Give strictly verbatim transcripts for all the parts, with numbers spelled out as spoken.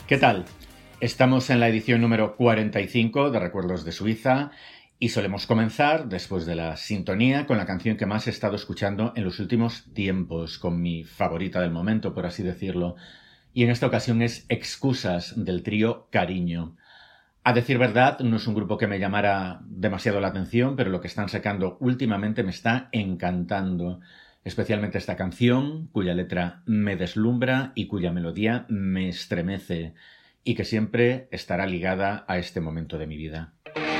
¿Qué tal? Estamos en la edición número cuarenta y cinco de Recuerdos de Suiza y solemos comenzar, después de la sintonía, con la canción que más he estado escuchando en los últimos tiempos, con mi favorita del momento, por así decirlo. Y en esta ocasión es Excusas, del trío Cariño. A decir verdad, no es un grupo que me llamara demasiado la atención, pero lo que están sacando últimamente me está encantando. Especialmente esta canción, cuya letra me deslumbra y cuya melodía me estremece, y que siempre estará ligada a este momento de mi vida.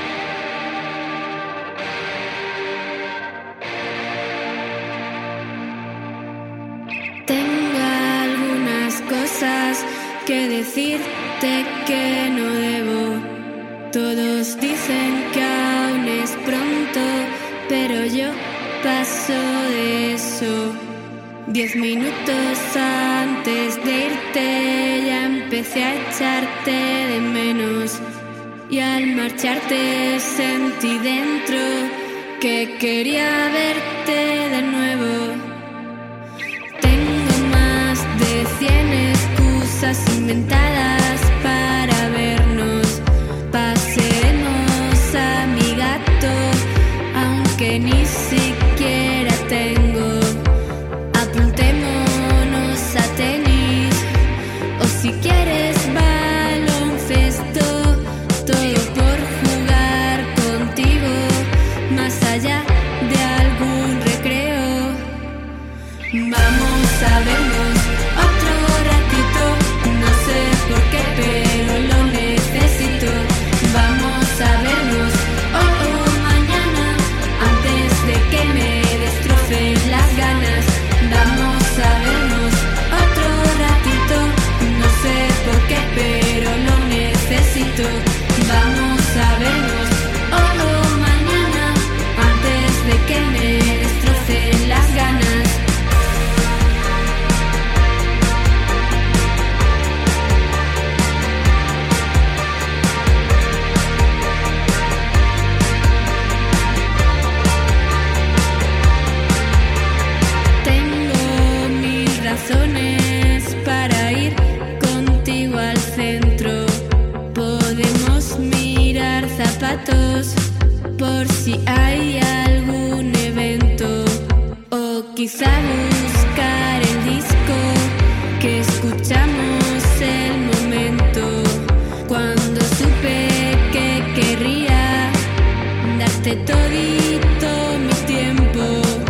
Tengo algunas cosas que decirte que no debo. Todos dicen que aún es pronto, pero yo paso de eso. Diez minutos antes de irte ya empecé a echarte de menos, y al marcharte sentí dentro que quería verte de nuevo. Tengo más de cien excusas inventadas para vernos. Paseemos a mi gato, aunque ni siquiera tengo. Apuntémonos a tenis, o si quieres baloncesto, todo por jugar contigo, más allá de algún recreo. Vamos a vernos otro ratito, no sé por qué, pero lo necesito. Vamos a vernos hoy o mañana, antes de que me destrocen las ganas. Vamos a vernos otro ratito, no sé por qué, pero lo necesito. Vamos a vernos hoy o mañana, antes de que me destrocen las ganas. Razones para ir contigo al centro. Podemos mirar zapatos por si hay algún evento, o quizá buscar el disco que escuchamos el momento. Cuando supe que querría darte todito mi tiempo,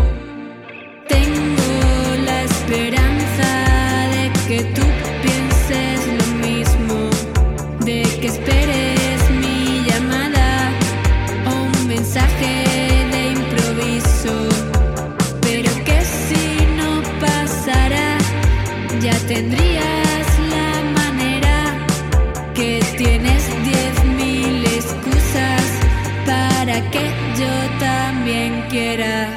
tengo la esperanza de que tú pienses lo mismo, de que esperes mi llamada o un mensaje de improviso, pero que si no pasara ya tendrías la manera, que tienes diez mil excusas para que yo también quiera.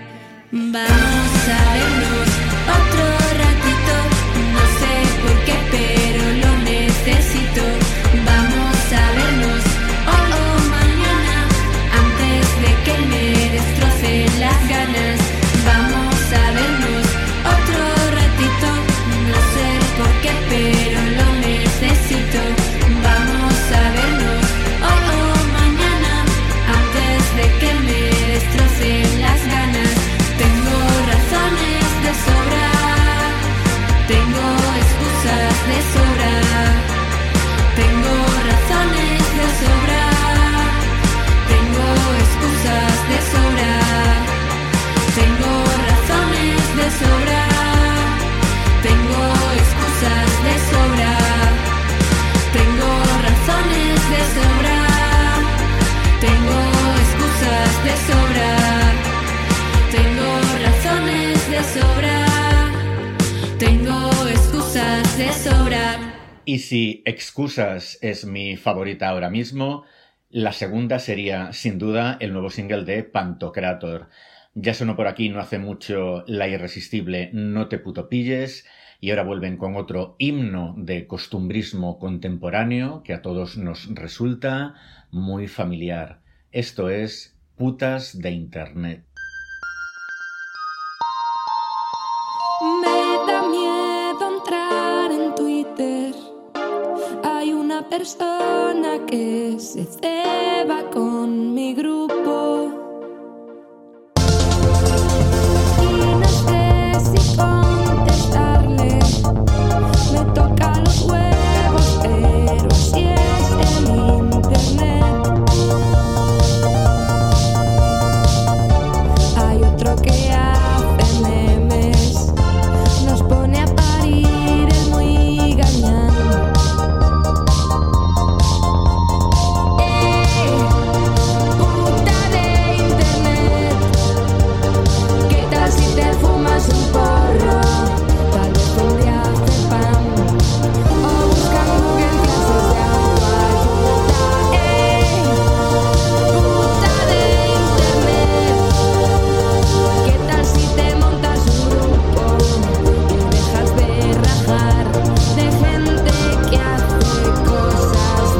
Vamos a vernos otro ratito, no sé por qué, pero lo necesito. Vamos a vernos hoy o mañana, antes de que me destrocen las ganas. Vamos a vernos otro ratito, no sé por qué, pero lo necesito. Vamos a vernos hoy o mañana, antes de que me destrocen las ganas. Tengo razones de sobra, tengo excusas de sobra, tengo razones de sobra, tengo excusas de sobra, tengo razones de sobra, tengo excusas de sobra, tengo razones de sobra, tengo excusas de sobra. Tengo razones de sobra, tengo excusas de sobra. Y si Excusas es mi favorita ahora mismo, la segunda sería, sin duda, el nuevo single de Pantocrator. Ya sonó por aquí no hace mucho la irresistible No te puto pilles, y ahora vuelven con otro himno de costumbrismo contemporáneo que a todos nos resulta muy familiar. Esto es Putas de Internet. Me da miedo entrar en Twitter, persona que se ceba con mi grupo. Y no sé si contestarle, me toca los huevos, pero así es el internet. Hay otro que hace memes, nos pone a parir, es muy gañán. Un porro, tal vez un día sepan, o buscan Google clases de autoayuda. ¡Ey! Puta de internet, ¿qué tal si te montas un grupo y dejas de rajar de gente que hace cosas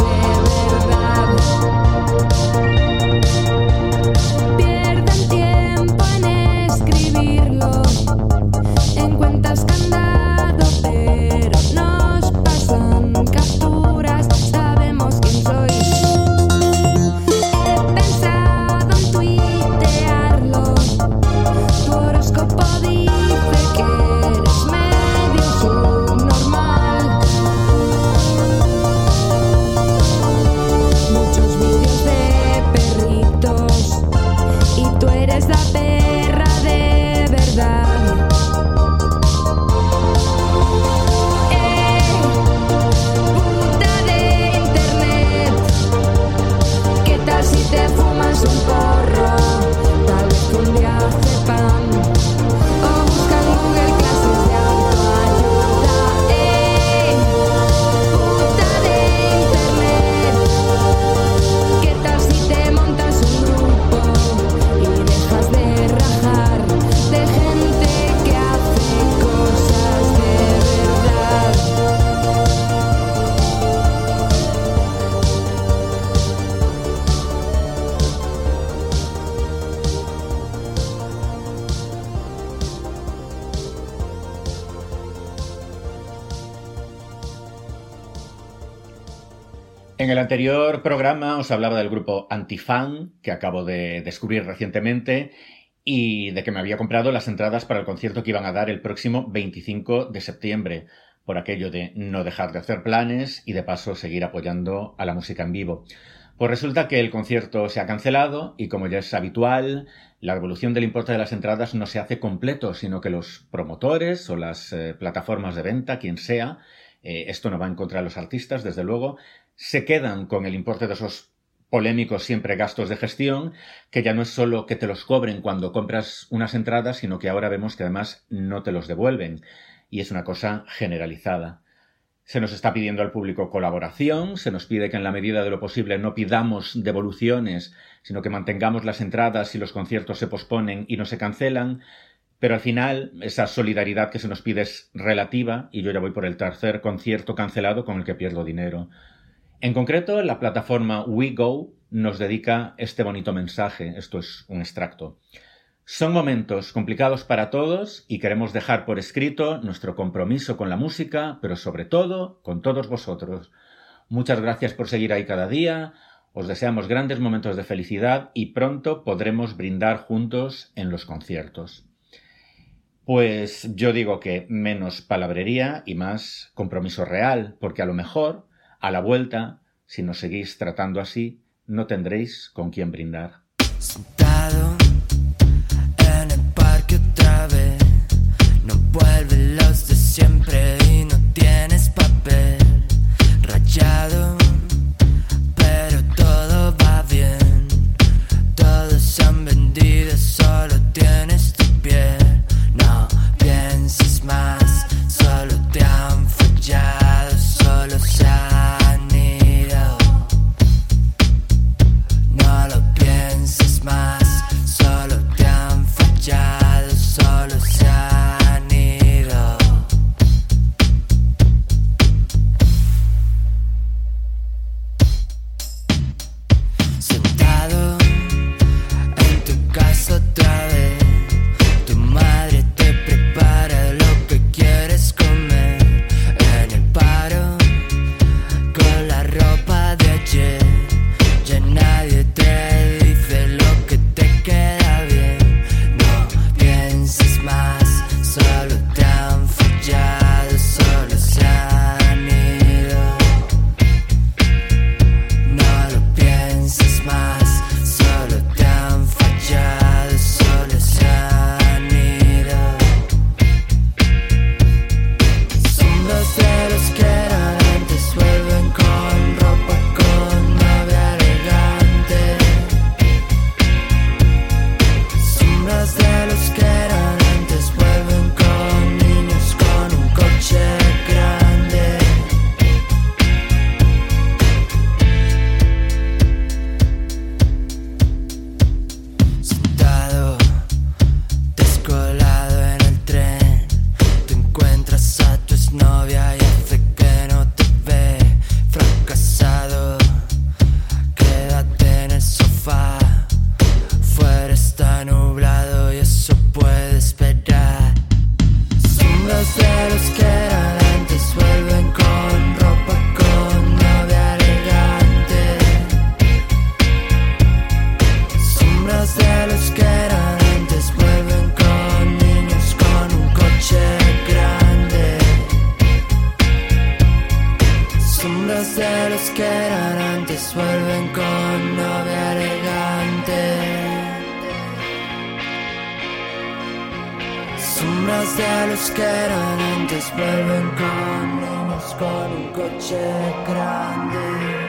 de verdad? Pierden tiempo en escribirlo en cuentas candado, pero nos pasan capturas, sabemos quién sois. He pensado en tuitearlo, tu horóscopo dice que eres medio subnormal. Muchos vídeos de perritos y tú eres la perra de verdad. Si te fumas un porro, tal vez un día sepan, o buscan Google clases de autoayuda. ¡Ey! Puta de internet, ¿qué tal si te montas un grupo y dejas de rajar de gente que hace cosas de verdad? En el anterior programa os hablaba del grupo Antifan, que acabo de descubrir recientemente, y de que me había comprado las entradas para el concierto que iban a dar el próximo veinticinco de septiembre, por aquello de no dejar de hacer planes y de paso seguir apoyando a la música en vivo. Pues resulta que el concierto se ha cancelado y, como ya es habitual, la devolución del importe de las entradas no se hace completo, sino que los promotores o las eh, plataformas de venta, quien sea, eh, esto no va en contra de los artistas, desde luego, se quedan con el importe de esos polémicos siempre gastos de gestión, que ya no es solo que te los cobren cuando compras unas entradas, sino que ahora vemos que además no te los devuelven. Y es una cosa generalizada. Se nos está pidiendo al público colaboración, se nos pide que en la medida de lo posible no pidamos devoluciones, sino que mantengamos las entradas si los conciertos se posponen y no se cancelan, pero al final esa solidaridad que se nos pide es relativa y yo ya voy por el tercer concierto cancelado con el que pierdo dinero. En concreto, la plataforma WeGo nos dedica este bonito mensaje, esto es un extracto. Son momentos complicados para todos y queremos dejar por escrito nuestro compromiso con la música, pero sobre todo con todos vosotros. Muchas gracias por seguir ahí cada día, os deseamos grandes momentos de felicidad y pronto podremos brindar juntos en los conciertos. Pues yo digo que menos palabrería y más compromiso real, porque a lo mejor, a la vuelta, si nos seguís tratando así, no tendréis con quién brindar. Sentado en el parque otra vez, no vuelven los de siempre y no tienes papel rayado, pero todo va bien. Todos se han vendido, solo tienes tu piel. No pienses más, solo te han fallado, solo se han ido. No lo pienses más, solo te han fallado, solo se han ido. Sentado en tu casa otra vez, tu madre te prepara lo que quieres comer. En el paro, con la ropa que eran antes vuelven con novia elegante. Sombras de los que eran antes vuelven con niños con un coche grande.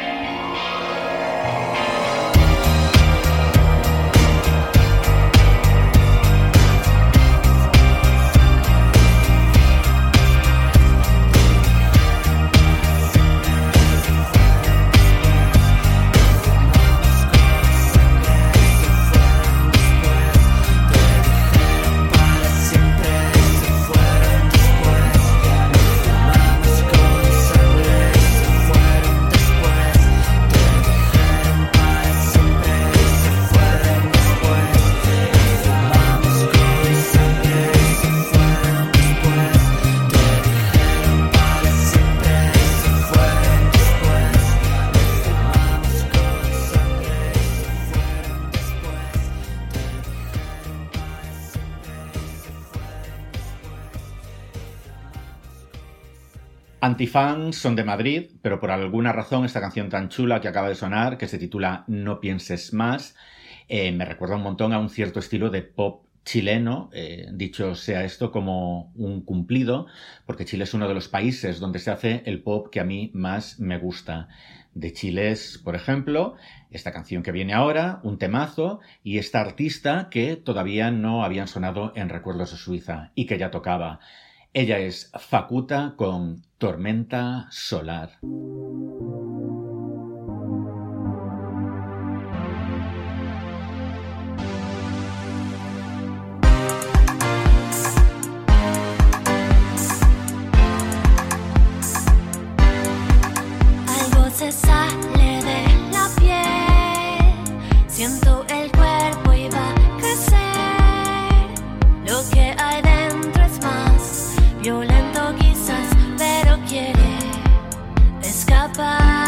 Antifans son de Madrid, pero por alguna razón esta canción tan chula que acaba de sonar, que se titula No pienses más, eh, me recuerda un montón a un cierto estilo de pop chileno, eh, dicho sea esto como un cumplido, porque Chile es uno de los países donde se hace el pop que a mí más me gusta. De Chile es, por ejemplo, esta canción que viene ahora, un temazo, y esta artista que todavía no habían sonado en Recuerdos de Suiza y que ya tocaba. Ella es Facuta con Tormenta Solar. Algo se sale de la piel, siento el cuerpo y va a crecer. Lo que hay dentro es más violento quizás, pero quiere escapar.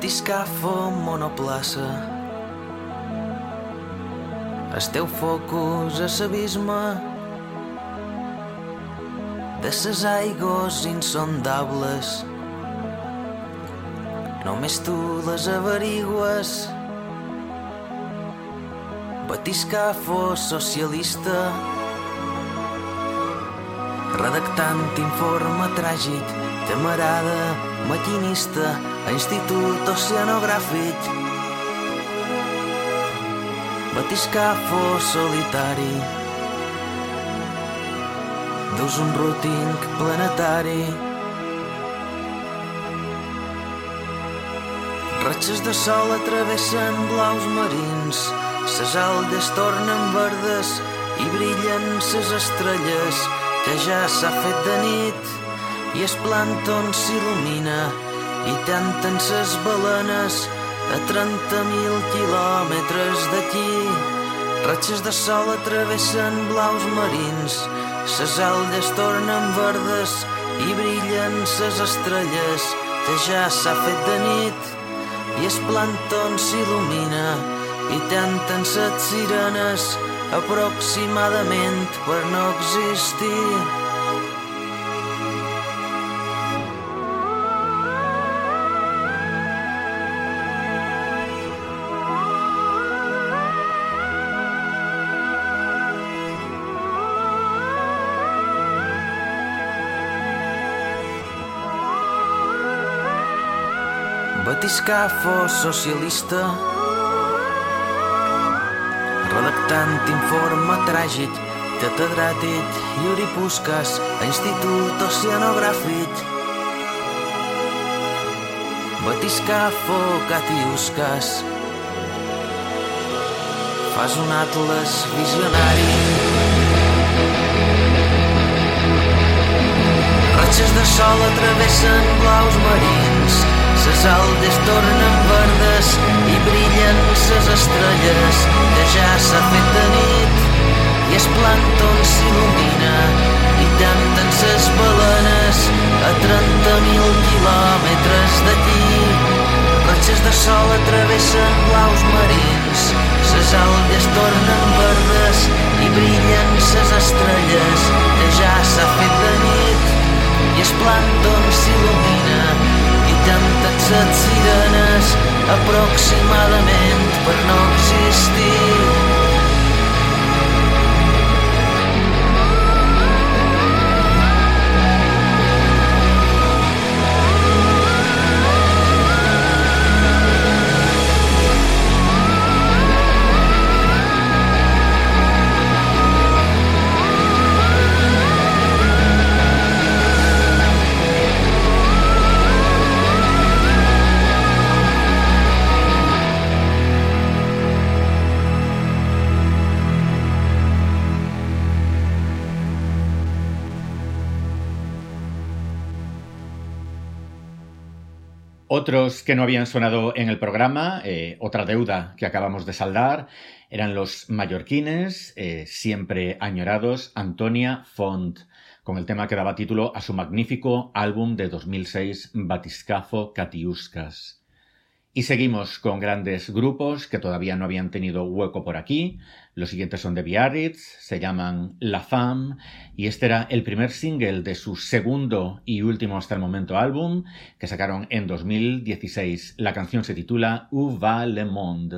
batiscafo monoplaça. El teu focus a l'abisme de ses aigües insondables. Només tu les averigües. Batiscafo socialista, redactant informe tràgic, temerada, maquinista, a institut oceanogràfic. Batiscafo solitari, dus un routing planetari. Ratxes de sol atravessen blaus marins, ses algues tornen verdes i brillen ses estrelles, que ja s'ha fet de nit i el plàncton s'il·lumina i tanten ses balenes a trenta mil quilòmetres d'aquí. Ratxes de sol atravessen blaus marins, ses algues tornen verdes i brillen ses estrelles, que ja s'ha fet de nit i el plàncton s'il·lumina i tanten set sirenes aproximadament per no existir. Batiscafo socialista, redactant informe tràgic, catedràtic i oripusques a institut oceanogràfic. Batiscafo catiusques, fas un atles visionari. Ratxes de sol atravessen blaus marins, ses algues tornen verdes i brillen ses estrelles, que ja s'ha fet de nit i el plàncton s'il·lumina i tanten ses balenes a trenta mil quilòmetres d'aquí. Ratxes de sol atravessen blaus marins, ses algues tornen verdes i brillen ses estrelles, que ja s'ha fet de nit i el plàncton s'il·lumina i tanten set sirenes aproximadament per no existir. Otros que no habían sonado en el programa, eh, otra deuda que acabamos de saldar, eran los mallorquines, eh, siempre añorados, Antonia Font, con el tema que daba título a su magnífico álbum de dos mil seis, Batiscafo Catiuscas. Y seguimos con grandes grupos que todavía no habían tenido hueco por aquí. Los siguientes son de Biarritz, se llaman La Femme, y este era el primer single de su segundo y último hasta el momento álbum, que sacaron en dos mil dieciséis. La canción se titula Où va le monde?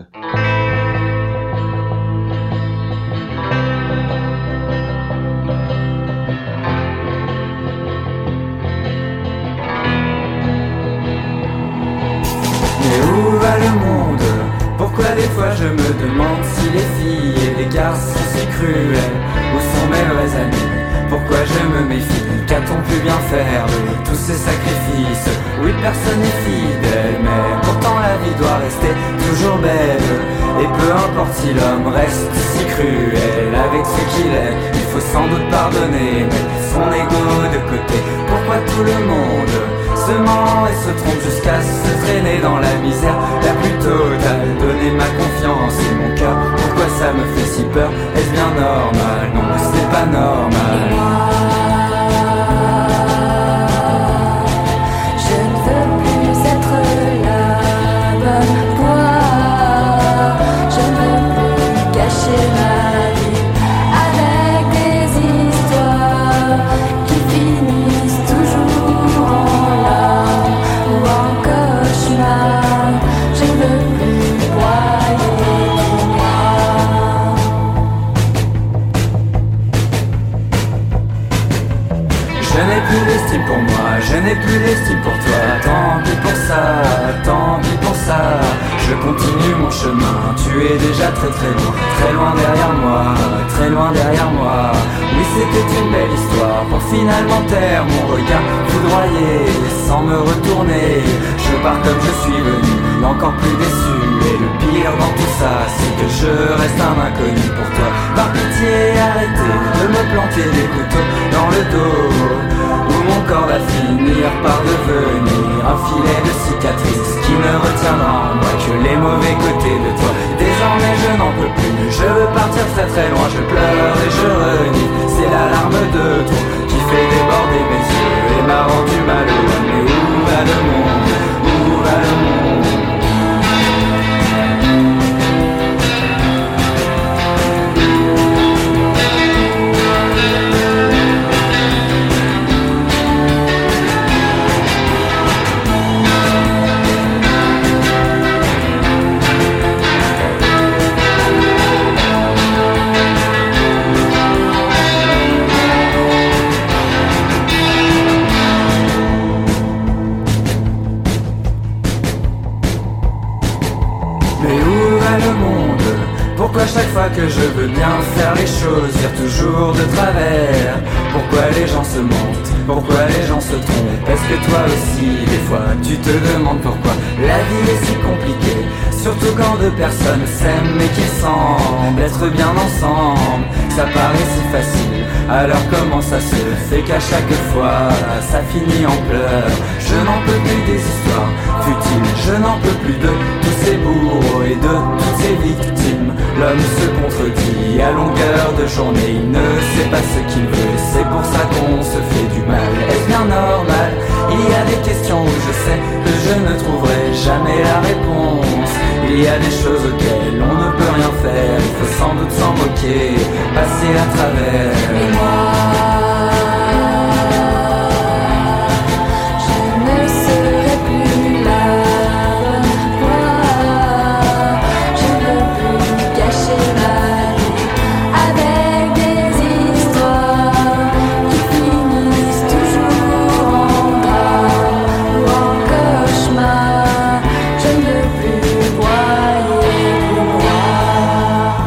Où va le monde? Pourquoi des fois je me demande si les filles et les garçons si cruels, où sont mes vrais amis? Pourquoi je me méfie? Qu'a-t-on pu bien faire de tous ces sacrifices? Oui, personne n'est fidèle, mais pourtant la vie doit rester toujours belle. Et peu importe si l'homme reste si cruel avec ce qu'il est, il faut sans doute pardonner, mettre son ego de côté. Pourquoi tout le monde se ment et se trompe jusqu'à se traîner dans la misère la plus totale? Donner ma confiance et mon cœur, pourquoi ça me fait si peur? Est-ce bien normal? Non, c'est pas normal. Et moi, je ne veux plus être là. l'estime pour moi, je n'ai plus l'estime pour toi. Tant pis pour ça, tant pis pour ça. Je continue mon chemin, tu es déjà très très loin. Très loin derrière moi, très loin derrière moi. Oui, c'était une belle histoire pour finalement taire mon regard foudroyé. Sans me retourner, je pars comme je suis venu, encore plus déçu. Et le pire dans tout ça, c'est que je reste un inconnu pour toi. Par pitié, arrêtez de me planter des couteaux dans le dos, où mon corps va finir par devenir un filet de cicatrices qui ne retiendra en moi que les mauvais côtés de toi. Désormais je n'en peux plus, je veux partir très très loin. Je pleure et je renie, c'est la larme de trop qui fait déborder mes yeux et m'a rendu malheureux. Mais où va le monde, où va le monde? Pourquoi chaque fois que je veux bien faire les choses, dire toujours de travers? Pourquoi les gens se mentent? Pourquoi les gens se trompent? Est-ce que toi aussi, des fois, tu te demandes pourquoi la vie est si compliquée? Surtout quand deux personnes s'aiment mais qui semblent être bien ensemble. Ça paraît si facile, alors comment ça se fait qu'à chaque fois ça finit en pleurs? Je n'en peux plus des histoires futiles, je n'en peux plus de tous ces bourreaux et de toutes ces victimes. L'homme se contredit à longueur de journée, il ne sait pas ce qu'il veut, c'est pour ça qu'on se fait du mal. Est-ce bien normal? Il y a des questions où je sais que je ne trouverai jamais la réponse. Il y a des choses auxquelles on ne peut rien faire, il faut sans doute s'en moquer, passer à travers. Et moi, je ne serai plus là. Moi, je ne veux plus cacher ma vie avec des histoires qui finissent toujours en drame ou en cauchemar. Je ne veux plus broyer plus noir.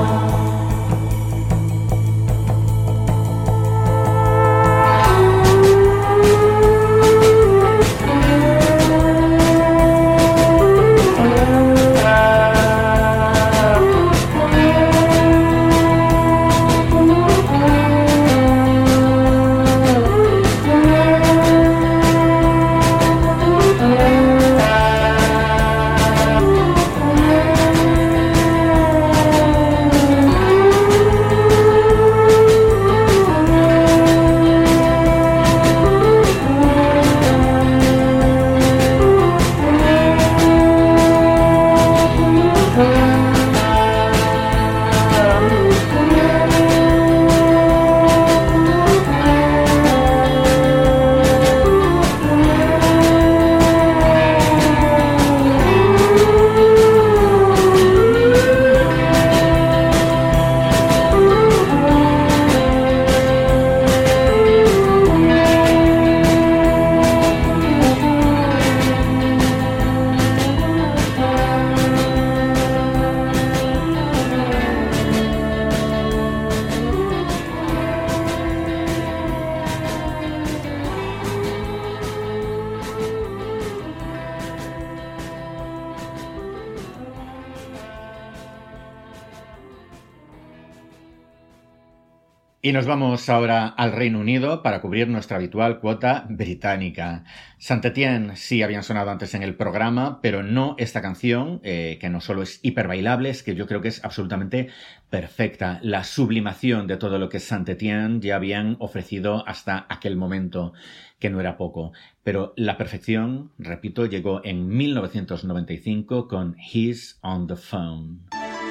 Y nos vamos ahora al Reino Unido para cubrir nuestra habitual cuota británica. Saint-Étienne sí habían sonado antes en el programa, pero no esta canción, eh, que no solo es hiper bailable, es que yo creo que es absolutamente perfecta. La sublimación de todo lo que Saint-Étienne ya habían ofrecido hasta aquel momento, que no era poco. Pero la perfección, repito, llegó en mil novecientos noventa y cinco con He's on the Phone.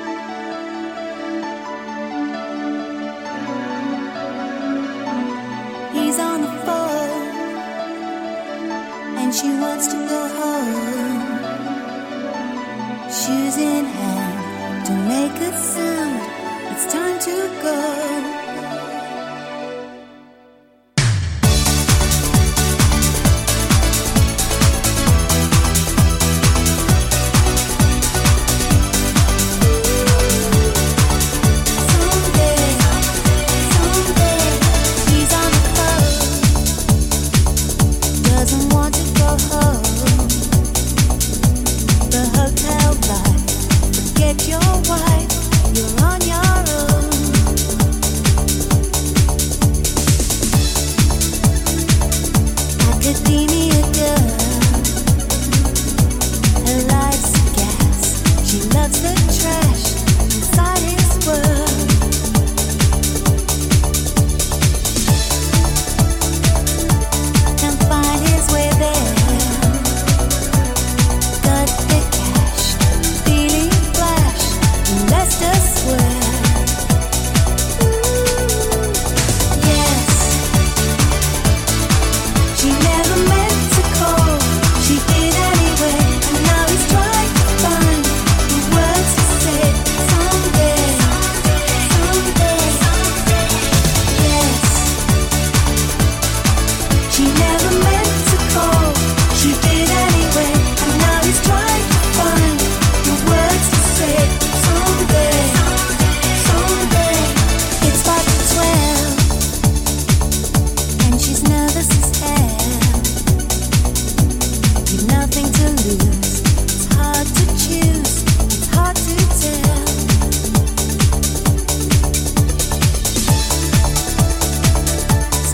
He's on the phone and she wants to go home. Shoes in hand, don't make a sound. It's time to go.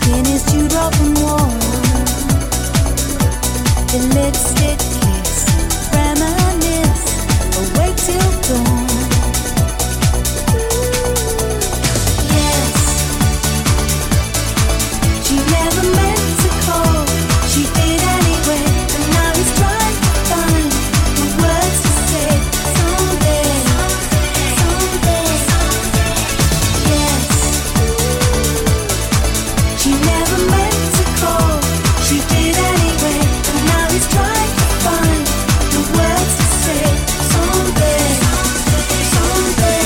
in his dewdrop and warm. The lipstick kiss, reminisce, awake till dawn. Yes, she never meant to call, she did anyway, and now he's trying to find the words to say. Someday, someday, yes, she never meant to call, she did anyway, and now he's trying to find the words to say. Someday, someday.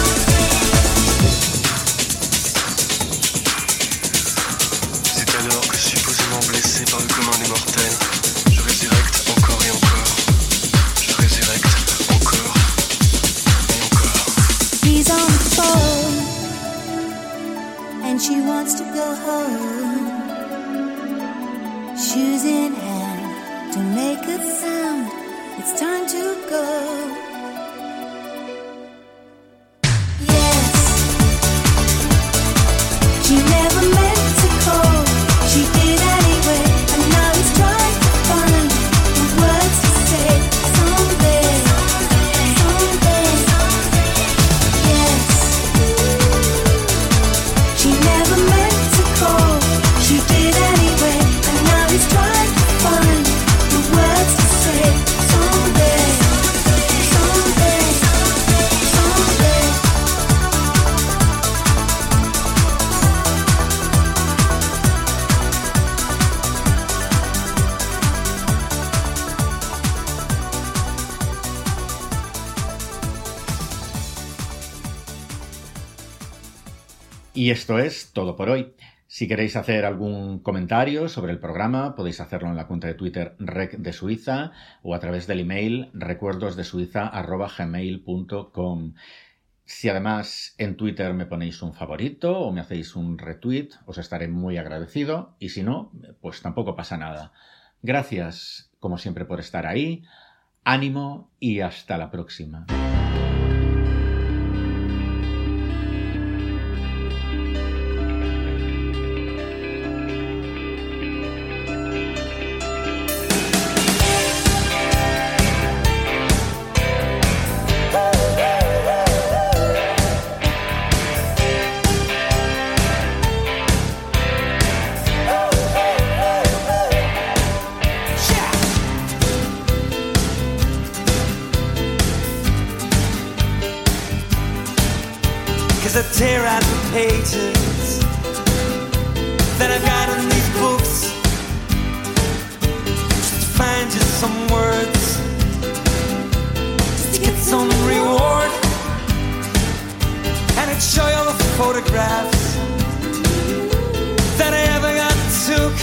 C'est alors que supposément blessé par le commun des mortels, je résurrecte encore et encore. Je résurrecte encore et encore. He's on the phone, and she wants to go home. Shoes in hand, don't make a sound. It's time to go. Yes, she never meant to call, she did anyway, and now he's trying to find the words to say. Someday, someday, yes, she never meant to call, she did anyway, and now he's trying to find the words to say. Someday, someday, someday. Y esto es todo por hoy. Si queréis hacer algún comentario sobre el programa, podéis hacerlo en la cuenta de Twitter Rec de Suiza o a través del email recuerdosdesuiza arroba gmail punto com. Si además en Twitter me ponéis un favorito o me hacéis un retweet, os estaré muy agradecido, y si no, pues tampoco pasa nada. Gracias, como siempre, por estar ahí. Ánimo y hasta la próxima. Cause I tear out the pages that I've got in these books, just to find just some words, just to get some reward. And I'd show you all the photographs that I ever got took,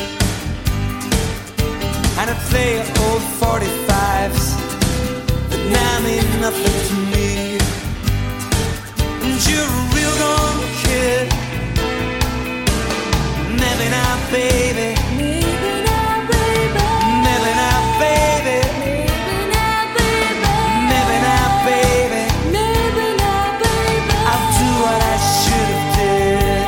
and I'd play old forty-fives that now mean nothing to me. And you're a real gone kid. Maybe not, baby. Maybe not, baby. Maybe not, baby. Maybe not, baby. Maybe not, baby. Maybe not, baby. I'll do what I should have did.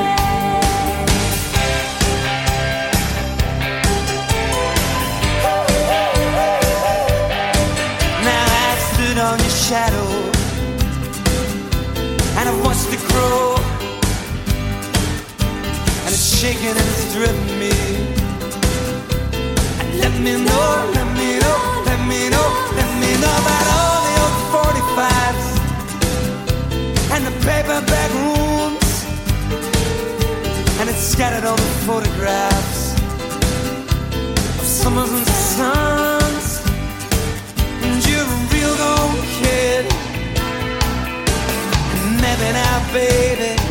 Now I stood on your shadow, and I watched it grow, and it's shaking and it's driven me. And let me know, let me know, let me know, let me know about all the old forty-fives and the paperback rooms, and it's scattered all the photographs of summers and suns. And you're a real old kid. Maybe now, baby.